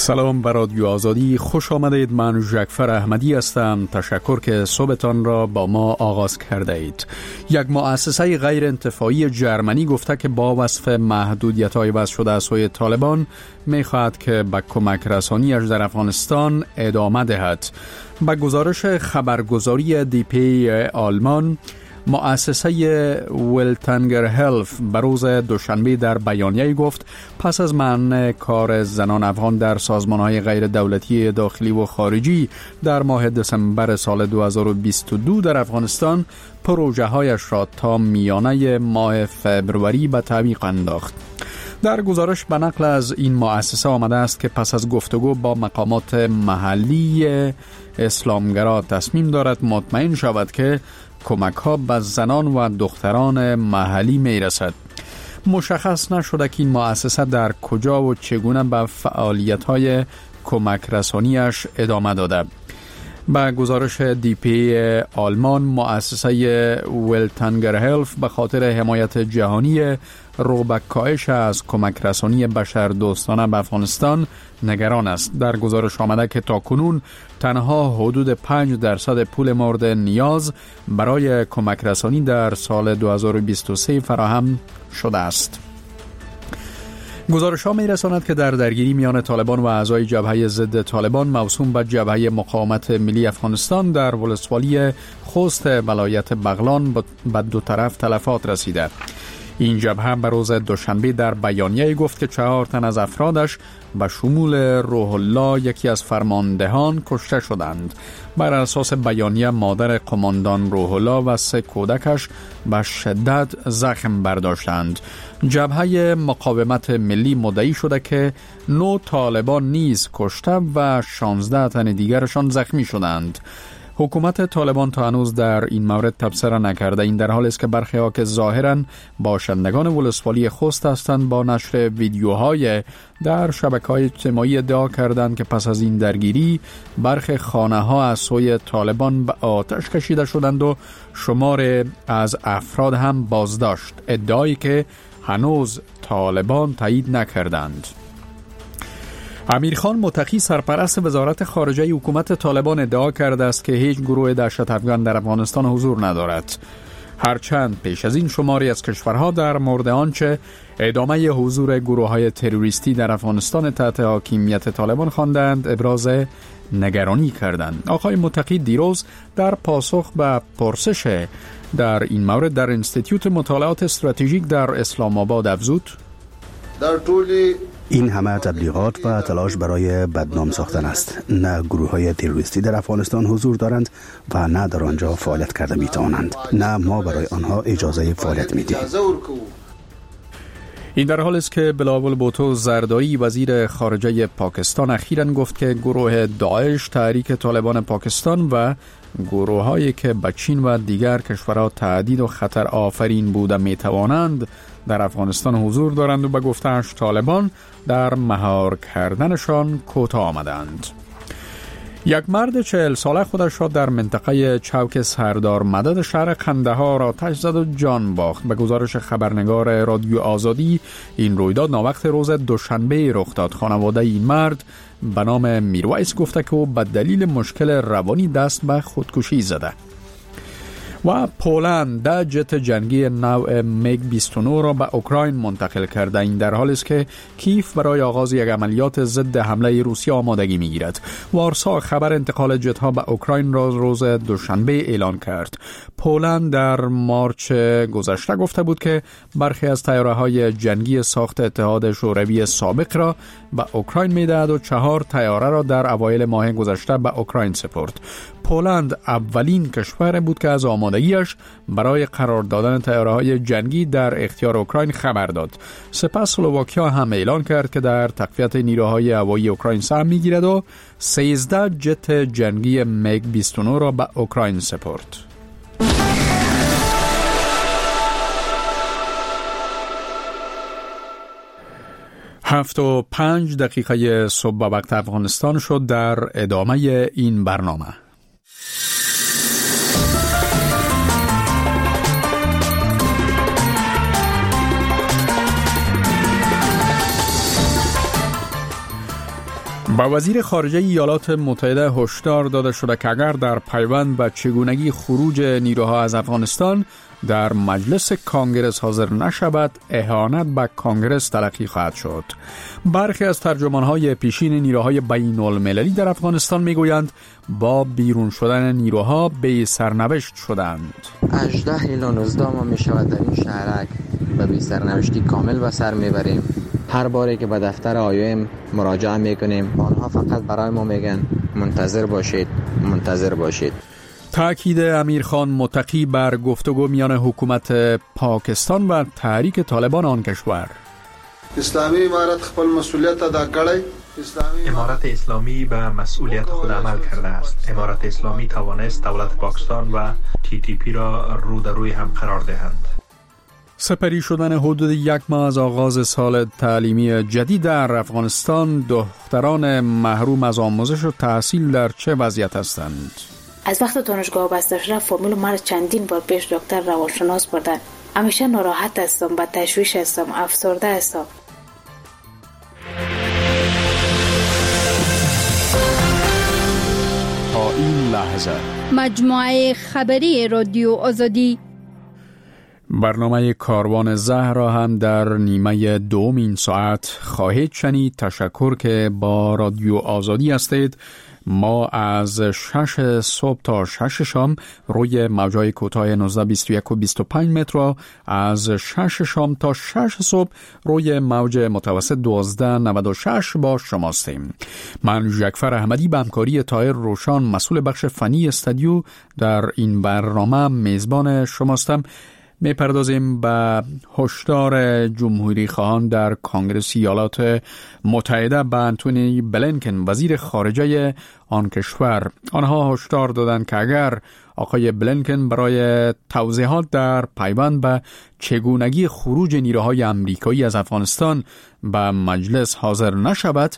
سلام بر رادیو آزادی، خوش آمدید. من ژکفر احمدی هستم. تشکر که صبحتان را با ما آغاز کرده اید. یک مؤسسه غیر انتفاعی جرمنی گفته که با وصف محدودیت‌های وضع شده از سوی طالبان می‌خواهد که به کمک رسانیش در افغانستان ادامه دهد. با گزارش خبرگزاری دیپی آلمان، مؤسسه ولتنگر هلف بروز دوشنبه در بیانیه گفت پس از منع کار زنان افغان در سازمان‌های غیر دولتی داخلی و خارجی در ماه دسامبر سال 2022 در افغانستان، پروژه‌هایش را تا میانه ماه فبروری به تعویق انداخت. در گزارش به نقل از این مؤسسه آمده است که پس از گفتگو با مقامات محلی اسلامگرا تصمیم دارد مطمئن شود که کمک ها به زنان و دختران محلی می رسد. مشخص نشده که این مؤسسه در کجا و چگونه به فعالیت های کمک رسانیش ادامه داده. با گزارش دیپی آلمان، مؤسسه ولتنگر هلف به خاطر حمایت جهانی رو به کاهش از کمک رسانی بشردوستانه به افغانستان نگران است. در گزارش آمده که تاکنون تنها حدود 5% پول مورد نیاز برای کمک رسانی در سال 2023 فراهم شده است. گزارش ها می رساند که در درگیری میان طالبان و اعضای جبهه ضد طالبان موسوم به جبهه مقاومت ملی افغانستان در ولسوالی خوست ولایت بغلان به دو طرف تلفات رسیده. این جبهه به روز دوشنبه در بیانیه گفت که 4 تن از افرادش به شمول روح الله، یکی از فرماندهان، کشته شدند. بر اساس بیانیه مادر قماندان روح الله و 3 کودکش به شدت زخم برداشتند. جبهه مقاومت ملی مدعی شده که 9 طالبان نیز کشته و 16 تن دیگرشان زخمی شدند. حکومت طالبان تا هنوز در این مورد تبصره نکرده. این در حالی است که برخی ها که ظاهراً باشندگان ولسوالی خوست هستند با نشر ویدیوهای در شبکه‌های اجتماعی ادعا کردند که پس از این درگیری برخی خانه‌ها از سوی طالبان به آتش کشیده شدند و شمار از افراد هم بازداشت، ادعایی که هنوز طالبان تایید نکردند. امیرخان متقی، سرپرست وزارت خارجه حکومت طالبان، ادعا کرده است که هیچ گروه دهشت افغان در افغانستان حضور ندارد. هرچند پیش از این شماری از کشورها در مورد آنچه ادامه حضور گروه‌های تروریستی در افغانستان تحت حاکمیت طالبان خواندند ابراز نگرانی کردند. آقای متقی دیروز در پاسخ به پرسش در این مورد در انستیتیوت مطالعات استراتژیک در اسلام آباد افزود: در طول این همه تبلیغات و تلاش برای بدنام ساختن است. نه گروه‌های تروریستی در افغانستان حضور دارند و نه در آنجا فعالیت کرده می‌توانند. نه ما برای آنها اجازه فعالیت می‌دهیم. این در حالی است که بلاول بوتو زرداری، وزیر خارجه پاکستان، اخیراً گفت که گروه داعش، تحریک طالبان پاکستان و گروه‌هایی که به چین و دیگر کشورها تهدید و خطر آفرین بوده می‌توانند در افغانستان حضور دارند و به گفته‌اش طالبان در مهار کردنشان کوتاه آمدند. یک مرد 40 ساله خودش را در منطقه چوک سردار مدد شهر قندهار آتش زد و جان باخت. به گزارش خبرنگار رادیو آزادی، این رویداد ناوقت روز دوشنبه رخ داد. خانواده این مرد به نام میرویس گفته که او به دلیل مشکل روانی دست به خودکشی زده. و پولند جت جنگی نوع میگ 29 را به اوکراین منتقل کرده. این در حالی است که کیف برای آغاز یک عملیات ضد حمله روسیه آمادگی می‌گیرد. وارسا خبر انتقال جت ها به اوکراین را روز دوشنبه اعلان کرد. پولند در مارچ گذشته گفته بود که برخی از طیاره‌های جنگی ساخت اتحاد شوروی سابق را به اوکراین می‌دهد و 4 طیاره را در اوایل ماه گذشته به اوکراین سپرد. پولند اولین کشور بود که از آمادگیش برای قرار دادن طیاره‌های جنگی در اختیار اوکراین خبر داد. سپس اسلواکیا هم اعلان کرد که در تقویت نیروهای هوایی اوکراین سهم می‌گیرد و 13 جت جنگی میگ 29 را به اوکراین سپرد. هفت و 5 دقیقه صبح وقت افغانستان شد. در ادامه این برنامه با وزیر خارجه ایالات متحده هشدار داده شده که اگر در پیوند به چگونگی خروج نیروها از افغانستان در مجلس کانگرس حاضر نشود، اهانت به کانگرس تلقی خواهد شد. برخی از ترجمانهای پیشین نیروهای بین المللی در افغانستان میگویند با بیرون شدن نیروها به سرنوشت شدند. 18 الی 19 ماه می شود در این شهرک به بی سرنوشتی کامل به سر میبریم. هر باری که به دفتر آیوم مراجعه میکنیم آنها فقط برای ما میگن منتظر باشید، منتظر باشید. تأکید امیرخان متقی بر گفتگو میان حکومت پاکستان و تحریک طالبان آن کشور. اسلامی امارت خپل مسئولیت ادا کړی. امارت اسلامی به مسئولیت خود عمل کرده است. امارت اسلامی توانست دولت پاکستان و TTP را رو در روی هم قرار دهند. سپری شدن حدود 1 ماه از آغاز سال تعلیمی جدید در افغانستان، دختران محروم از آموزش و تحصیل در چه وضعیت هستند؟ از وقت دانشگاه بسته شده فامیل مرا چندین بار پیش دکتر روانشناس بردن. همیشه ناراحت هستم، با تشویش هستم، افسرده هستم. تا این لحظه مجموعه خبری رادیو آزادی برنامه کاروان زهر را هم در نیمه دوم این ساعت خواهید شنید. تشکر که با رادیو آزادی هستید. ما از 6 صبح تا 6 شام روی موجای کوتاه 1921 و 25 متر و از 6 شام تا 6 صبح روی موج متوسط 1296 با شماستیم. من جعفر احمدی به همکاری طاهر روشان مسئول بخش فنی استودیو در این برنامه میزبان شماستم. میپردازیم به هشدار جمهوری خواهان در کانگرس ایالات متحده به انتونی بلینکن وزیر خارجه آن کشور. آنها هشدار دادند که اگر آقای بلینکن برای توضیحات در پیوند به چگونگی خروج نیروهای امریکایی از افغانستان به مجلس حاضر نشود،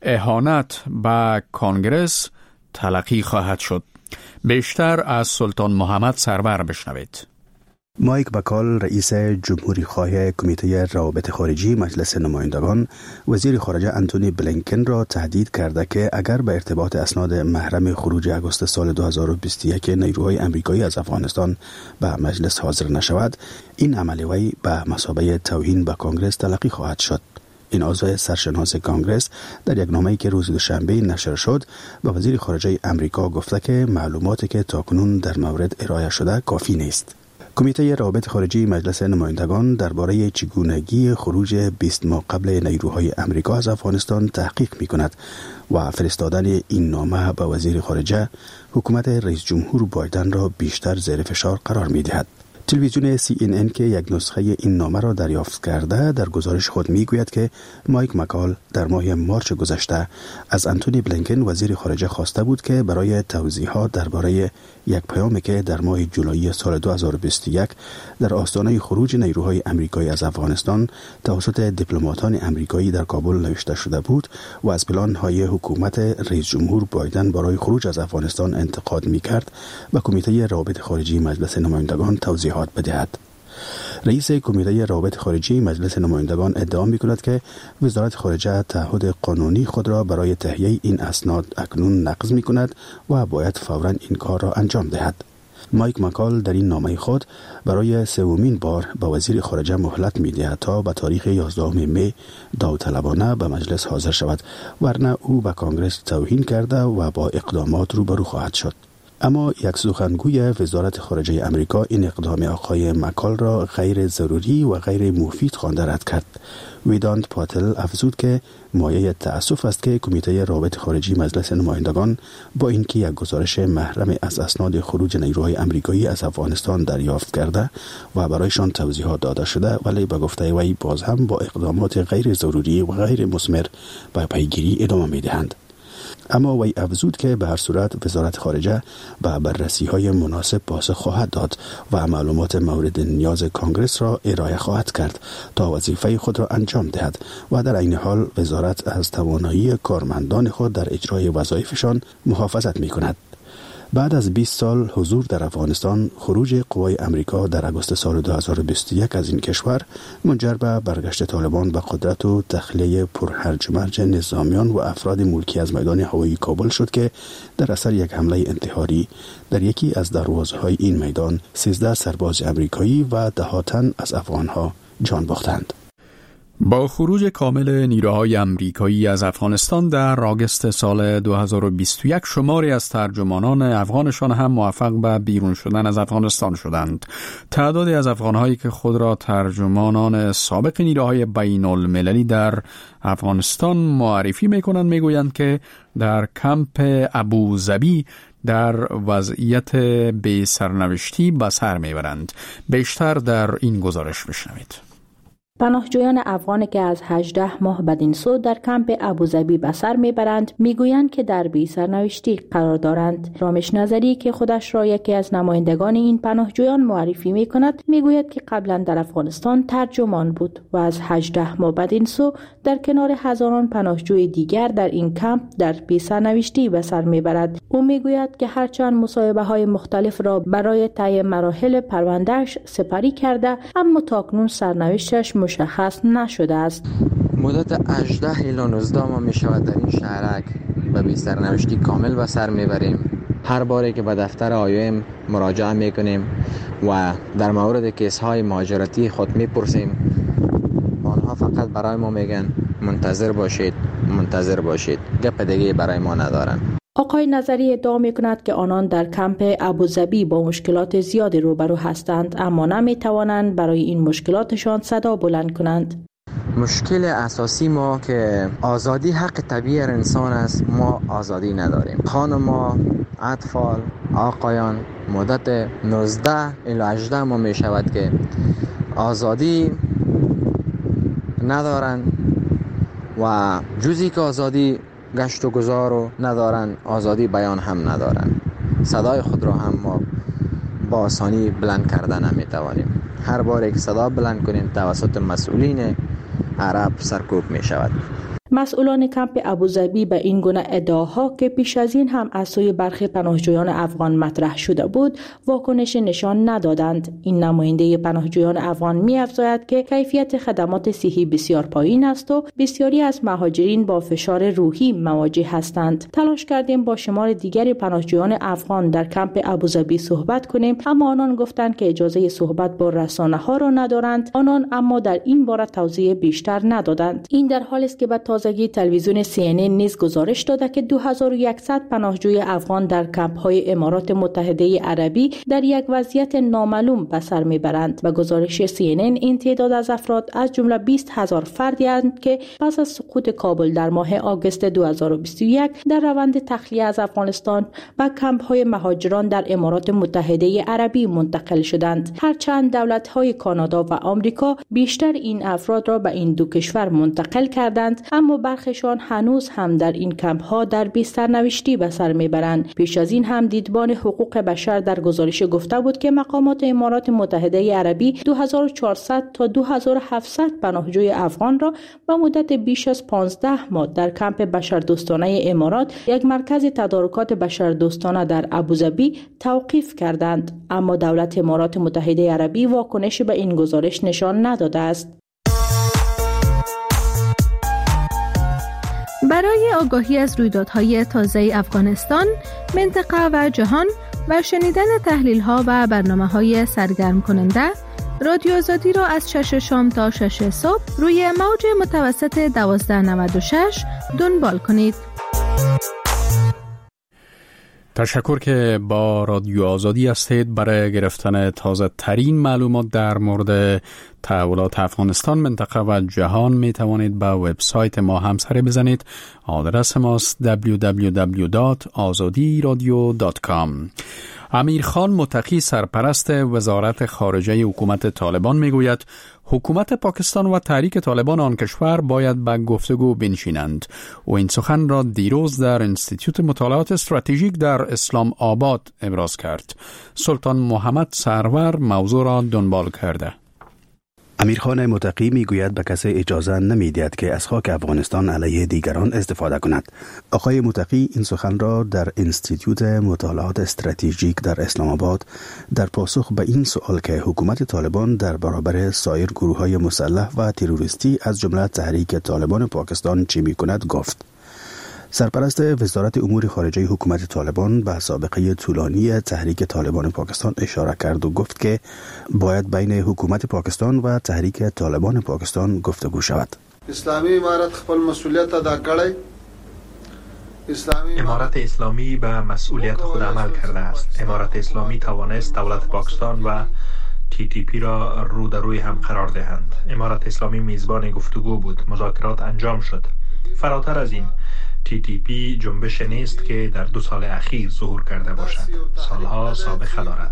اهانت به کانگرس تلقی خواهد شد. بیشتر از سلطان محمد سرور بشنوید. مایک مکال رئیس جمهوری خواه کمیته روابط خارجی مجلس نمایندگان وزیر خارجه انتونی بلینکن را تهدید کرده که اگر به ارتباط اسناد محرم خروج آگوست سال 2021 نیروهای امریکایی از افغانستان به مجلس حاضر نشود، این عمل وی به مثابه توهین به کانگرس تلقی خواهد شد. این عضو سرشناس کانگرس در یک نامه‌ای که روز دوشنبه نشر شد به وزیر خارجه امریکا گفته که معلوماتی که تاکنون در مورد ارائه شده کافی نیست. کمیته روابط خارجی مجلس نمایندگان درباره چگونگی خروج 20 ماه قبل نیروهای امریکا از افغانستان تحقیق می‌کند و فرستادن این نامه به وزیر خارجه حکومت رئیس جمهور بایدن را بیشتر زیر فشار قرار می‌دهد. تلویزیون CNN که یک نسخه این نامه را دریافت کرده در گزارش خود میگوید که مایک مکال در ماه مارچ گذشته از انتونی بلینکن وزیر خارجه خواسته بود که برای توضیحات درباره یک پیامی که در ماه جولای سال 2021 در آستانه خروج نیروهای امریکایی از افغانستان توسط دیپلماتان امریکایی در کابل نوشته شده بود و از پلان‌های حکومت رئیس جمهور بایدن برای خروج از افغانستان انتقاد می‌کرد و کمیته روابط خارجی مجلس نمایندگان توضیحات بدهد. رئیس کمیته روابط خارجی مجلس نمایندگان ادعا می‌کند که وزارت خارجه تعهد قانونی خود را برای تهیه این اسناد اکنون نقض می‌کند و باید فوراً این کار را انجام دهد. مایک مکال در این نامه خود برای سومین بار به وزیر خارجه مهلت می‌دهد تا به تاریخ 11 می داوطلبانه به مجلس حاضر شود، ورنه او به کانگرس توهین کرده و با اقدامات روبرو خواهد شد. اما یک سخنگوی وزارت خارجه امریکا این اقدام آقای مکال را غیر ضروری و غیر مفید خوانده رد کرد. ویدانت پاتل افزود که مایه تأسف است که کمیته روابط خارجی مجلس نمایندگان با اینکه یک گزارش محرم از اسناد خروج نیروهای امریکایی از افغانستان دریافت کرده و برایشان توضیحات داده شده، ولی به گفته وی باز هم با اقدامات غیر ضروری و غیر مثمر به پیگیری ادامه می‌دهند. اما وی افزود که به هر صورت وزارت خارجه به بررسی‌های مناسب پاسخ خواهد داد و معلومات مورد نیاز کانگرس را ارائه خواهد کرد تا وظیفه خود را انجام دهد و در عین حال وزارت از توانایی کارمندان خود در اجرای وظایفشان محافظت می‌کند. بعد از 20 سال حضور در افغانستان، خروج قوای امریکا در اگست سال 2021 از این کشور منجر به برگشت طالبان به قدرت و تخلیه پرهرج مرج نظامیان و افراد ملکی از میدان هوایی کابل شد که در اثر یک حمله انتحاری در یکی از دروازه‌های این میدان 13 سرباز امریکایی و 10 تن از افغان‌ها جان باختند. با خروج کامل نیروهای امریکایی از افغانستان در آگوست سال 2021 شماری از ترجمانان افغانشان هم موفق به بیرون شدن از افغانستان شدند. تعدادی از افغانهایی که خود را ترجمانان سابق نیروهای بین المللی در افغانستان معرفی می‌کنند میگویند که در کمپ ابوظبی در وضعیت بی سرنوشتی به سر میبرند. بیشتر در این گزارش بشنوید. پناهجویان افغانی که از 18 ماه بدین سو در کمپ ابوظبی به سر میبرند میگویند که در بی سرنوشتی قرار دارند. رامش نظری که خودش را یکی از نمایندگان این پناهجویان معرفی میکند میگوید که قبلا در افغانستان ترجمان بود و از 18 ماه بدین سو در کنار هزاران پناهجوی دیگر در این کمپ در بی سرنوشتی به سر میبرد. او میگوید که هرچند مصاحبه های مختلف را برای طی مراحل پروندهش سپری کرده اما تاکنون سرنوشتش مشخص نشده است. مدت 18 الی 19 ماه می شود در این شهرک به بی سرنوشتی کامل به سر میبریم. هر باری که به دفتر آیوم مراجعه میکنیم و در مورد کیس های مهاجرتی خود میپرسیم، آنها فقط برای ما میگن منتظر باشید، منتظر باشید. گپ دیگه برای ما ندارن. آقای نظری ادعا می‌کند که آنان در کمپ ابوظبی با مشکلات زیادی روبرو هستند اما نمی‌توانند برای این مشکلاتشان صدا بلند کنند. مشکل اساسی ما که آزادی حق طبیعی انسان است، ما آزادی نداریم. خانم‌ها، اطفال، آقایان مدت 19 الی 18 ماه می شود که آزادی ندارند و جزی که آزادی گشت و گذار رو ندارن، آزادی بیان هم ندارن. صدای خود را هم ما با آسانی بلند کردن نمیتوانیم. هر بار که صدا بلند کنیم توسط مسئولین عرب سرکوب می شود. مسئولان کمپ ابوظبی به این گونه ادعاها که پیش از این هم از سوی برخی پناهجویان افغان مطرح شده بود واکنش نشان ندادند. این نماینده پناهجویان افغان می‌افزاید که کیفیت خدمات صحی بسیار پایین است و بسیاری از مهاجرین با فشار روحی مواجه هستند. تلاش کردیم با شمار دیگری پناهجویان افغان در کمپ ابوظبی صحبت کنیم اما آنان گفتند که اجازه صحبت با رسانه‌ها را ندارند. آنان اما در این باره توضیح بیشتر ندادند. این در حالی است که تازگی تلویزیون CNN نیز گزارش داده که 2100 پناهجوی افغان در کمپ‌های امارات متحده عربی در یک وضعیت نامعلوم به سر میبرند و گزارش CNN این تعداد از افراد از جمله 20,000 فردی اند که پس از سقوط کابل در ماه آگوست 2021 در روند تخلیه از افغانستان به کمپ‌های مهاجران در امارات متحده عربی منتقل شدند. هرچند دولت‌های کانادا و آمریکا بیشتر این افراد را به این دو کشور منتقل کردند اما برخیشان هنوز هم در این کمپ ها در بی سرنوشتی به سر میبرند. پیش از این هم دیدبان حقوق بشر در گزارش گفته بود که مقامات امارات متحده عربی 2400 تا 2700 پناهجوی افغان را به مدت بیش از 15 ماه در کمپ بشردوستانه امارات، یک مرکز تدارکات بشردوستانه در ابوظبی، توقیف کردند. اما دولت امارات متحده عربی واکنشی به این گزارش نشان نداده است. برای آگاهی از رویدادهای تازه افغانستان، منطقه و جهان و شنیدن تحلیل‌ها و برنامه‌های سرگرم کننده، رادیو آزادی را از 6 شام تا 6 صبح روی موج متوسط 1296 دنبال کنید. تشکر که با رادیو آزادی هستید. برای گرفتن تازه ترین معلومات در مورد تحولات افغانستان، منطقه و جهان می توانید به وبسایت ما هم سر بزنید. آدرس ماست www.azadiradio.com. امیر خان متقی، سرپرست وزارت خارجه حکومت طالبان، می گوید حکومت پاکستان و تحریک طالبان آن کشور باید به گفتگو بنشینند. او این سخن را دیروز در انستیتوت مطالعات استراتژیک در اسلام آباد ابراز کرد. سلطان محمد سرور موضوع را دنبال کرده. امیرخان متقی میگوید به کسی اجازه نمیدهد که از خاک افغانستان علیه دیگران استفاده کند. آقای متقی این سخن را در انستیتوت مطالعات استراتژیک در اسلام آباد در پاسخ به این سوال که حکومت طالبان در برابر سایر گروه‌های مسلح و تروریستی از جمله تحریک طالبان پاکستان چه می‌کند گفت. سرپرست وزارت امور خارجه حکومت طالبان به سابقه طولانی تحریک طالبان پاکستان اشاره کرد و گفت که باید بین حکومت پاکستان و تحریک طالبان پاکستان گفتگو شود. اسلامی امارت خپل مسئولیت ادا کړی. امارت اسلامی به مسئولیت خود عمل کرده است. امارت اسلامی توانست دولت پاکستان و TTP را رو در روی هم قرار دهند. امارت اسلامی میزبان گفتگو بود. مذاکرات انجام شد. فراتر از این TTP جنبش نیست که در 2 سال اخیر ظهور کرده باشد. سالها سابقه دارد.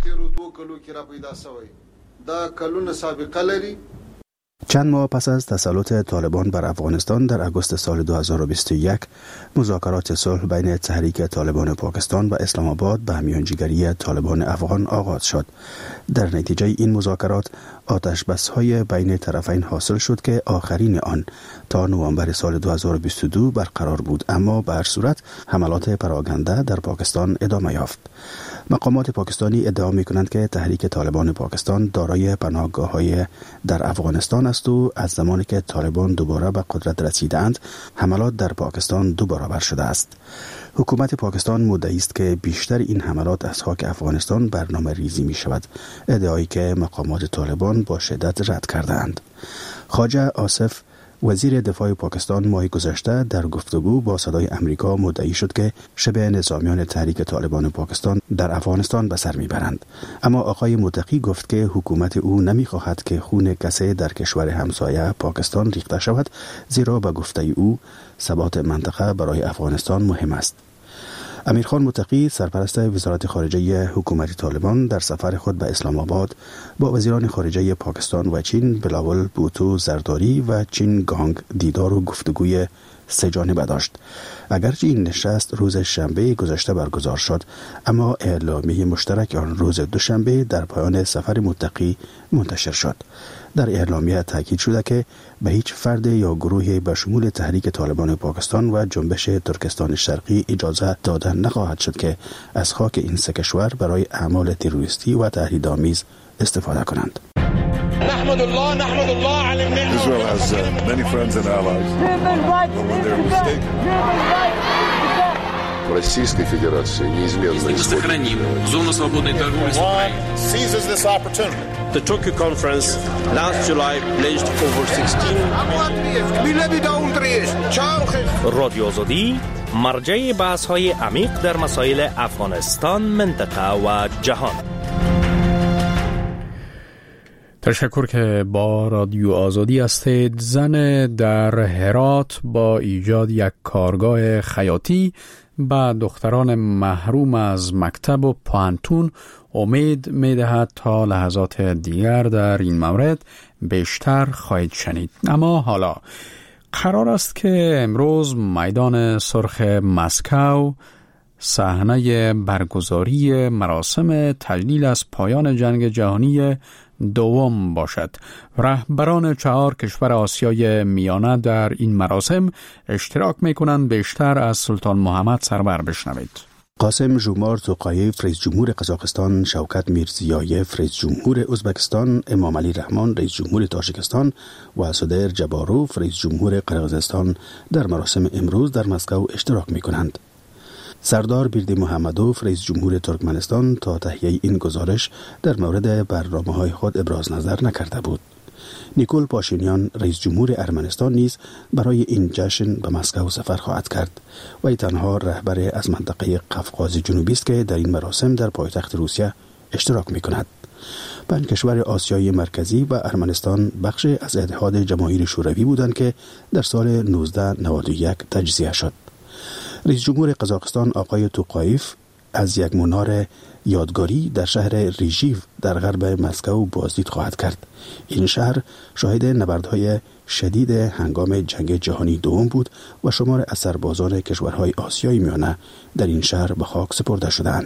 چند ماه پس از تسلط طالبان بر افغانستان در اگوست سال 2021 مذاکرات صلح بین تحریک طالبان پاکستان و اسلام آباد به میانجیگری طالبان افغان آغاز شد. در نتیجه این مذاکرات آتش بس‌های بین طرفین حاصل شد که آخرین آن تا نوامبر سال 2022 برقرار بود، اما به هر صورت حملات پراکنده در پاکستان ادامه یافت. مقامات پاکستانی ادعا می‌کنند که تحریک طالبان پاکستان دارای پناهگاه‌های در افغانستان است و از زمانی که طالبان دوباره به قدرت رسیدند حملات در پاکستان 2 برابر شده است. حکومت پاکستان مدعی است که بیشتر این حملات از خاک افغانستان برنامه ریزی می شود، ادعایی که مقامات طالبان با شدت رد کردند. خواجه آصف وزیر دفاع پاکستان ماه گذشته در گفتگو با صدای امریکا مدعی شد که شبه نظامیان تحریک طالبان پاکستان در افغانستان به سر میبرند، اما آقای متقی گفت که حکومت او نمیخواهد که خون کسی در کشور همسایه پاکستان ریخته شود، زیرا به گفته او ثبات منطقه برای افغانستان مهم است. امیرخان متقی سرپرست وزارت خارجه حکومت طالبان در سفر خود به اسلام آباد با وزیران خارجه پاکستان و چین بلاول بوتو زرداری و چین گانگ دیدار و گفتگوی 3 جانبه داشت. اگرچه این نشست روز شنبه گذشته برگزار شد، اما اعلامیه مشترک آن روز دوشنبه در پایان سفر متقی منتشر شد. در اعلامیه تاکید شده که به هیچ فرد یا گروهی به شمول تحریک طالبان پاکستان و جنبش ترکستان شرقی اجازه داده نخواهد شد که از خاک این 3 کشور برای اعمال تروریستی و تهدیدآمیز استفاده کنند. نحمد الله على النعمة. Israel has many friends and allies. When they're mistaken. Российской Федерации неизменно мы сохраним зону свободной торговли с Украиной. Seizes this opportunity. The Tokyo conference last July pledged over 16 رادیو آزادی مرجع بحث‌های عمیق در مسائل افغانستان، منطقه و جهان. تشکر که با رادیو آزادی هستید. زن در هرات با ایجاد یک کارگاه خیاطی به دختران محروم از مکتب و پانتون امید می‌دهد تا لحظات دیگر در این مورد بیشتر خواهید شنید. اما حالا قرار است که امروز میدان سرخ مسکو صحنه برگزاری مراسم تجلیل از پایان جنگ جهانی دوم باشد. رهبران 4 کشور آسیای میانه در این مراسم اشتراک می‌کنند. بیشتر از سلطان محمد سرور بشنوید. قاسم ژومار توقایف رئیس جمهور قزاقستان، شوکت میرزیایف رئیس جمهور ازبکستان، امام علی رحمان رئیس جمهور تاجیکستان و صدر جباروف رئیس جمهور قرقیزستان در مراسم امروز در مسکو اشتراک می‌کنند. سردار بیردی محمدوف رئیس جمهور ترکمنستان تا تهیه این گزارش در مورد برنامه‌های خود ابراز نظر نکرده بود. نیکول پاشینیان رئیس جمهور ارمنستان نیز برای این جشن به مسکو سفر خواهد کرد و تنها رهبر از منطقه قفقاز جنوبی است که در این مراسم در پایتخت روسیه اشتراک می‌کند. 5 کشور آسیای مرکزی و ارمنستان بخش از اتحاد جماهیر شوروی بودند که در سال 1991 تجزیه شد. رئیس جمهور قزاقستان آقای توقایف از یک منار یادگاری در شهر ریژیو در غرب مسکو بازدید خواهد کرد. این شهر شاهد نبردهای شدید هنگام جنگ جهانی دوم بود و شمار از سربازان کشورهای آسیای میانه در این شهر به خاک سپرده شدند.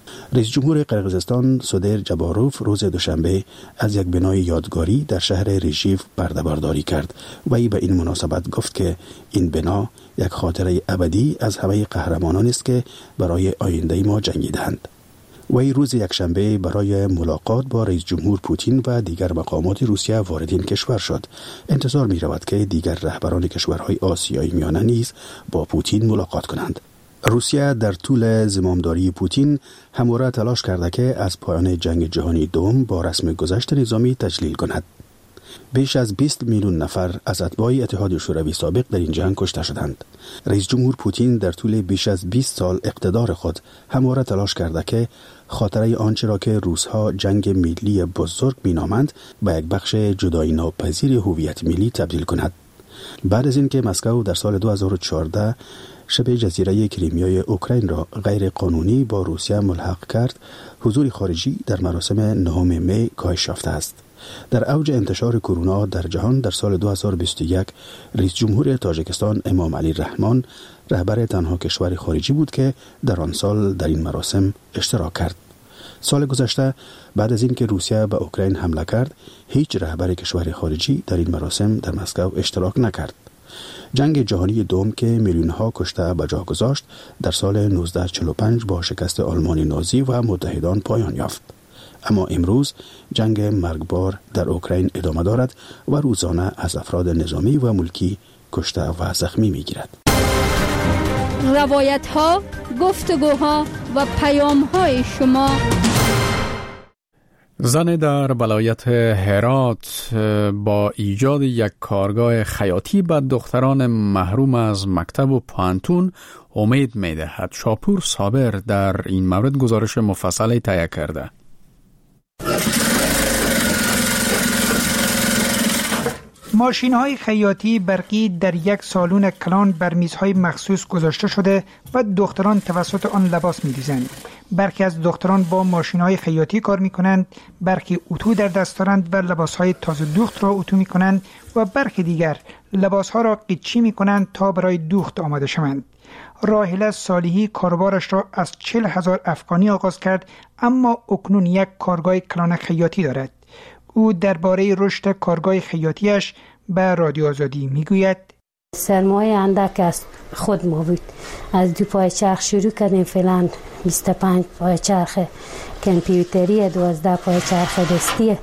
رئیس جمهور قرقیزستان سودیر جباروف روز دوشنبه از یک بنای یادگاری در شهر ریشیف برده‌برداری کرد و ای به این مناسبت گفت که این بنا یک خاطره ابدی از همه قهرمانانی است که برای آینده ما جنگیدند. وی روز یکشنبه برای ملاقات با رئیس جمهور پوتین و دیگر مقامات روسیه وارد این کشور شد. انتظار می رود که دیگر رهبران کشورهای آسیای میانه نیز با پوتین ملاقات کنند. روسیه در طول زمامداری پوتین همواره تلاش کرده که از پایان جنگ جهانی دوم با رسم گذشت نظامی تجلیل کند. بیش از 20 میلیون نفر از اتباع اتحاد شوروی سابق در این جنگ کشته شدند. رئیس جمهور پوتین در طول بیش از 20 سال اقتدار خود همواره تلاش کرده که خاطره آنچه را که روس‌ها جنگ ملی بزرگ مینامند به یک بخش جدایی ناپذیر هویت ملی تبدیل کند. بعد از اینکه مسکو در سال 2014 شبه جزیره کریمیای اوکراین را غیر قانونی با روسیه ملحق کرد، حضور خارجی در مراسم 9 می کاهش یافته است. در اوج انتشار کرونا در جهان در سال 2021 رئیس جمهور تاجیکستان امام علی رحمان رهبر تنها کشور خارجی بود که در آن سال در این مراسم اشتراک کرد. سال گذشته بعد از اینکه روسیه به اوکراین حمله کرد، هیچ رهبر کشور خارجی در این مراسم در مسکو اشتراک نکرد. جنگ جهانی دوم که میلیون‌ها کشته به جا گذاشت در سال 1945 با شکست آلمان نازی و متحدان پایان یافت. اما امروز جنگ مرگبار در اوکراین ادامه دارد و روزانه از افراد نظامی و ملکی کشته و زخمی می‌گیرد. روایت‌ها، گفتگوها و پیام‌های شما. زن در ولایت هرات با ایجاد یک کارگاه خیاطی به دختران محروم از مکتب و پانتون امید می‌دهد. شاپور صابر در این مورد گزارش مفصلی تهیه کرده. ماشین‌های خیاطی برقی در یک سالن کلان بر میزهای مخصوص گذاشته شده و دختران توسط آن لباس می‌دوزند. برخی از دختران با ماشین‌های خیاطی کار می‌کنند، برخی اتو در دست دارند و لباس‌های تازه دوخت را اتو می‌کنند و برخی دیگر لباس‌ها را قیچی می‌کنند تا برای دوخت آماده شوند. راحله صالحی کاربارش را از 40,000 افغانی آغاز کرد، اما اکنون یک کارگاه کلان خیاطی دارد. او درباره رشد کارگاه خیاطیش به رادیو آزادی میگوید: سرمایه اندک از خود ما بود. از 2 پای چرخ شروع کردیم، فعلا 25 پای چرخ کامپیوتری، 12 پای چرخ دستی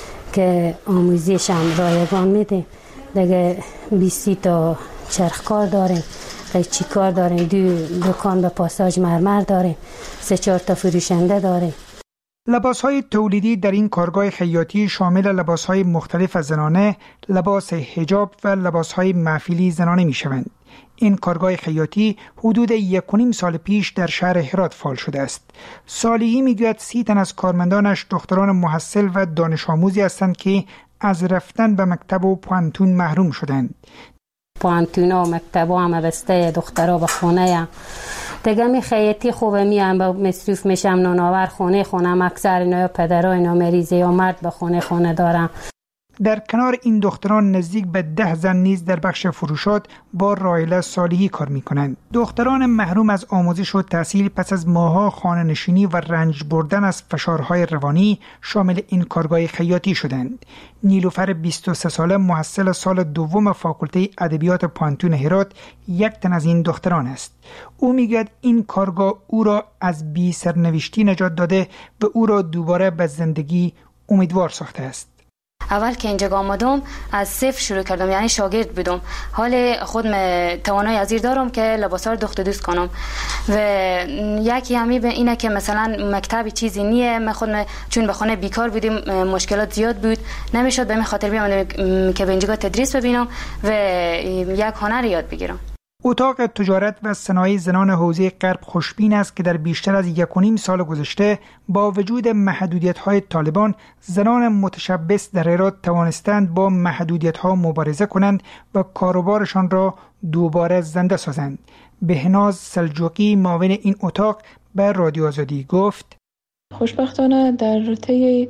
که آموزش هم رایگان میدیم. دیگه 20 تا چرخ کار داریم، قیچی کار داریم، 2 دکان به پاساژ مرمر داریم، 3-4 تا فروشنده داریم. لباس‌های تولیدی در این کارگاه خیاطی شامل لباس‌های مختلف زنانه، لباس حجاب و لباس‌های محفلی زنانه می‌شوند. این کارگاه خیاطی حدود 1.5 سال پیش در شهر هرات فعال شده است. صالحی می‌گوید 30 تن از کارمندانش دختران محصل و دانش آموزی هستند که از رفتن به مکتب و پانتون محروم شدند. پانتونا و مکتبا هم بسته، دخترها به خونه دیگه می خیاطی خوبه میام با مصروف میشم، نانآور خونم، اکثر اینا یا پدرها اینا مریضه یا مرد به خونه دارم. در کنار این دختران نزدیک به 10 زن نیز در بخش فروشات با راحله صالحی کار میکنند. دختران محروم از آموزش و تحصیل پس از ماه‌ها خانه نشینی و رنج بردن از فشارهای روانی شامل این کارگاه خیاطی شدند. نیلوفر 23 ساله محصل سال دوم فاکولته ادبیات پانتون هرات یک تن از این دختران است. او میگوید این کارگاه او را از بی سرنوشتی نجات داده و او را دوباره به زندگی امیدوار ساخته است. اول که اینجا آمدم از صفر شروع کردم، یعنی شاگرد بودم. حال خودم توانایی ازیر دارم که لباسا رو دوخت دوست کنم و یکی همی به اینه که مثلا مکتبی چیزی نیه، من خودم چون به خانه بیکار بودیم مشکلات زیاد بود، نمیشد به من خاطر بیام که به اینجا تدریس ببینم و یک هنر یاد بگیرم. اتاق تجارت و صنایع زنان حوزه غرب خوشبین است که در بیشتر از 1.5 سال گذشته با وجود محدودیت‌های طالبان زنان متشبث در هرات توانستند با محدودیت‌ها مبارزه کنند و کاروبارشان را دوباره زنده سازند. بهناز سلجوقی معاون این اتاق به رادیو آزادی گفت: خوشبختانه در طی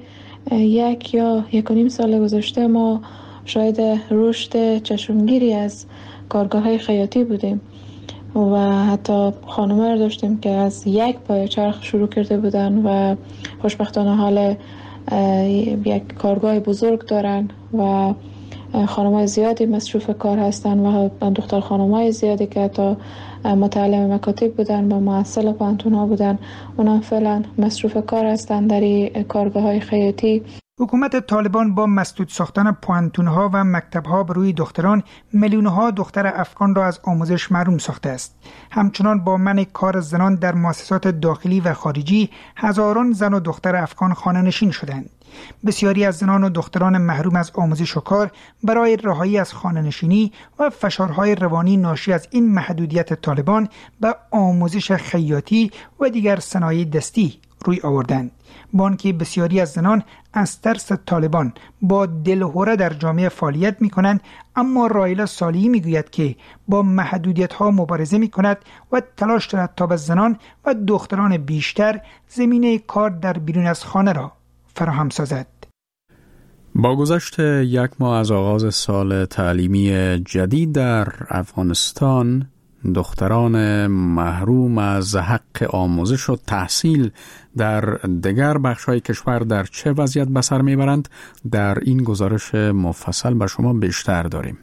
1 یا 1.5 سال گذشته ما شاهد رشد چشمگیری از کارگاه‌های خیاطی بودیم و حتی خانم‌ها رو داشتیم که از یک پای چرخ شروع کرده بودن و خوشبختانه حال یک کارگاه بزرگ دارن و خانم‌های زیادی مصروف کار هستن و دختر خانم‌های زیادی که حتی متعلم مکاتب بودن و معسل پانتون‌ها بودن، اونا فعلا مصروف کار هستن در کارگاه‌های خیاطی. حکومت طالبان با مسدود ساختن پوانتون‌ها و مکتب‌ها بر روی دختران میلیون‌ها دختر افغان را از آموزش محروم ساخته است. همچنان با منع کار زنان در مؤسسات داخلی و خارجی هزاران زن و دختر افغان خانه‌نشین شدند. بسیاری از زنان و دختران محروم از آموزش و کار برای رهایی از خانه‌نشینی و فشارهای روانی ناشی از این محدودیت طالبان به آموزش خیاطی و دیگر صنایع دستی روی آوردند. بانکی بسیاری از زنان از ترس طالبان با دلهره در جامعه فعالیت می کنند، اما رایلا صالحی می گوید که با محدودیت ها مبارزه می کند و تلاش دارد تا به زنان و دختران بیشتر زمینه کار در بیرون از خانه را فراهم سازد. با گذشت یک ماه از آغاز سال تعلیمی جدید در افغانستان، دختران محروم از حق آموزش و تحصیل در دیگر بخش‌های کشور در چه وضعیت به سر میبرند؟ در این گزارش مفصل به شما بیشتر داریم.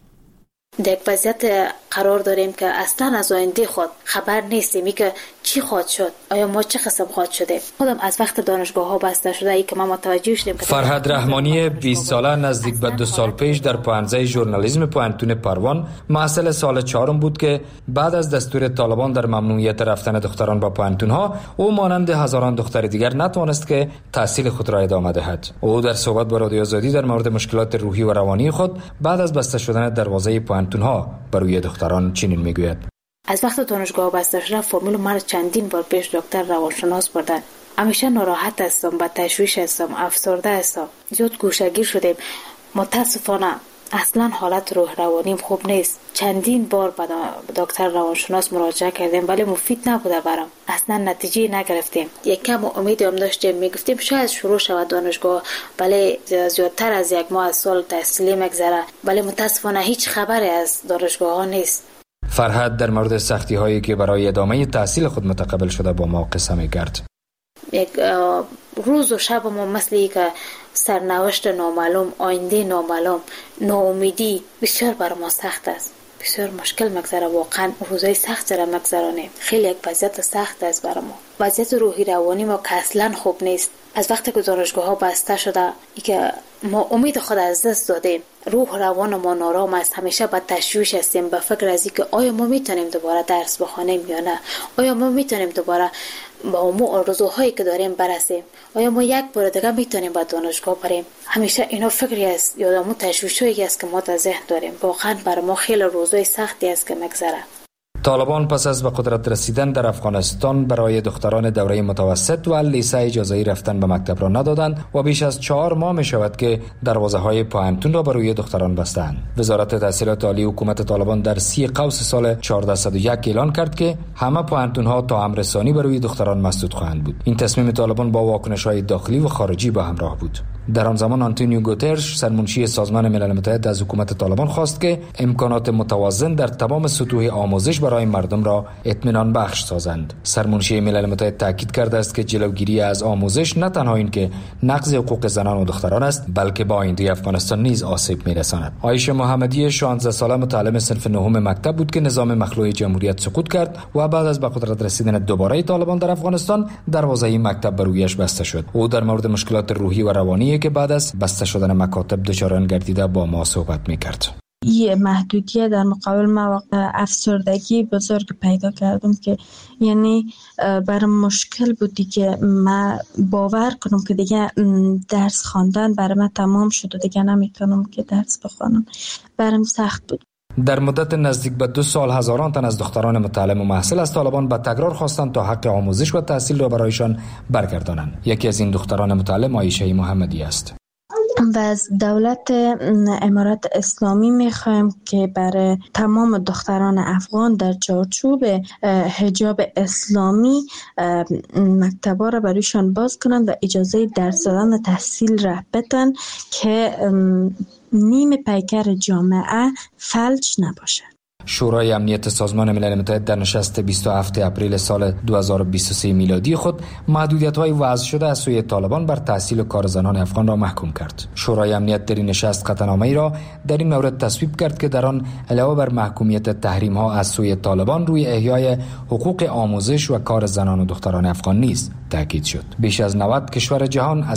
در وضعیت قرار داریم که اصلا از آینده خود خبر نیستیم که چی خواهد شد، آیا ما چه قسم خواهد شده. خودم از وقت دانشگاه ها بسته شده ای که ما متوجه شدیم که فرهاد رحمانی 20 ساله نزدیک به 2 سال پیش در پانزه ژورنالیسم پوانتون پروان محصل سال 4 بود که بعد از دستور طالبان در ممنوعیت رفتن دختران به پوانتون ها، او مانند هزاران دختر دیگر نتوانست که تحصیل خود را ادامه دهد. او در صحبت با رادیو آزادی در مورد مشکلات روحی و روانی خود بعد از بسته شدن دروازه پوانتون ها برای دختران چنین میگوید: از وقت دانشگاه بسته شده فرمول مرا چندین بار پیش دکتر روانشناس بردن. همیشه ناراحت هستم، با تشویش هستم، افسرده هستم، زیاد گوشه‌گیر شدیم. متاسفانه اصلا حالت روح روانیم خوب نیست. چندین بار به دکتر روانشناس مراجعه کردیم ولی مفید نبوده برام. اصلا نتیجه نگرفتیم. یک کم امیدی هم داشتیم، میگفتیم شاید شروع شود دانشگاه، ولی زیادتر از یک ماه از سال تحصیلی مگذره، ولی متاسفانه هیچ خبری از دانشگاه ها نیست. فرهاد در مورد سختی هایی که برای ادامه تحصیل خود متقبل شده با ما قصه می‌کرد. یک روز و شب ما مثل که سرنوشت نامعلوم، آینده نامعلوم، ناامیدی بسیار بر ما سخت است. بسیار مشکل مگذره، واقعا روزای سخت را مگذرانیم. خیلی یک وضعیت سخت است برای ما. وضعیت روحی روانی ما که اصلا خوب نیست. از وقتی که دانشگاه ها بسته شده ای که ما امید خود از دست دادیم، روح روان ما نارام است. همیشه با تشویش هستیم، به فکر از اینکه آیا ما میتونیم دوباره درس بخوانیم یا نه، آیا ما میتونیم دوباره با اون آرزوهایی که داریم برسیم، آیا ما یک بار دیگه میتونیم به دانشگاه بریم. همیشه اینا فکری است یا همون تشویشایی است که ما در ذهن داریم. واقعا برای ما خیلی روزای سختی است که مگذره. طالبان پس از به قدرت رسیدن در افغانستان برای دختران دوره متوسط و لیسه اجازه رفتن به مکتب را ندادند و بیش از 4 ماه می شود که دروازه های پوانتون را برای دختران بستند. وزارت تحصیلات عالی حکومت طالبان در 30 قوس سال 1401 اعلان کرد که همه پوانتون ها تا امررسانی برای دختران مسدود خواهند بود. این تصمیم طالبان با واکنش های داخلی و خارجی به همراه بود. در آن زمان آنتونیو گوترش، سرمنشی سازمان ملل متحد، از حکومت طالبان خواست که امکانات متوازن در تمام سطوح آموزش برای مردم را اطمینان بخش سازند. سرمنشی ملل متحد تاکید کرده است که جلوگیری از آموزش نه تنها این که نقض حقوق زنان و دختران است، بلکه با آینده افغانستان نیز آسیب می‌رساند. عایشه محمدی 16 ساله متعلم صنف نهم مکتب بود که نظام مخلوع جمهوریت سقوط کرد و بعد از به قدرت رسیدن دوباره طالبان در افغانستان دروازه مکتب بر رویش بسته شد. او در مورد مشکلات روحی و روانی که بعد از بسته شدن مکاتب دچار آن گردیده با ما صحبت می‌کرد. یه محدودیت در مقابل مواقع افسردگی بزرگ پیدا کردم که یعنی برام مشکل بودی که من باور کنم که دیگه درس خواندن برای من تمام شد و دیگه نمیتونم که درس بخوانم. برام سخت بود. در مدت نزدیک به 2 سال هزاران تن از دختران متعلم و محصل از طالبان به تکرار خواستند تا حق آموزش و تحصیل را برایشان برگردانند. یکی از این دختران متعلم عایشه محمدی است. و از دولت امارات اسلامی میخوایم که برای تمام دختران افغان در چارچوب حجاب اسلامی مکتبا را برایشان باز کنند و اجازه درس دادن و تحصیل را بدن که نیم پیکر جامعه فلج نباشه. شورای امنیت سازمان ملل متحد در نشست 27 اپریل سال 2023 میلادی خود محدودیت‌های وضع شده از سوی طالبان بر تحصیل و کار زنان افغان را محکوم کرد. شورای امنیت در این نشست قطعنامه‌ای را در این مورد تصویب کرد که در آن علاوه بر محکومیت تحریم‌ها از سوی طالبان روی احیای حقوق آموزش و کار زنان و دختران افغان نیز تاکید شد. بیش از 90 کشور جهان